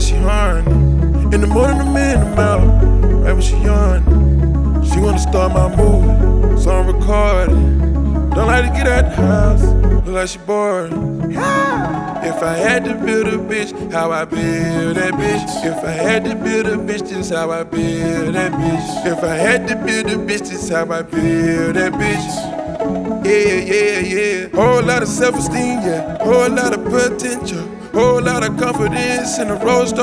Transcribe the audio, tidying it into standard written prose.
she horny. In the morning, I'm in the mouth, right when she yawning. She wanna start my movie, so I'm recording. Don't like to get out the house, look like she bored. If I had to build a bitch, how I build that bitch. If I had to build a bitch, this how I build that bitch. If I had to build a bitch, this how I build that bitch. Yeah. Whole lot of self-esteem, yeah. Whole lot of potential. Whole lot of confidence in the road.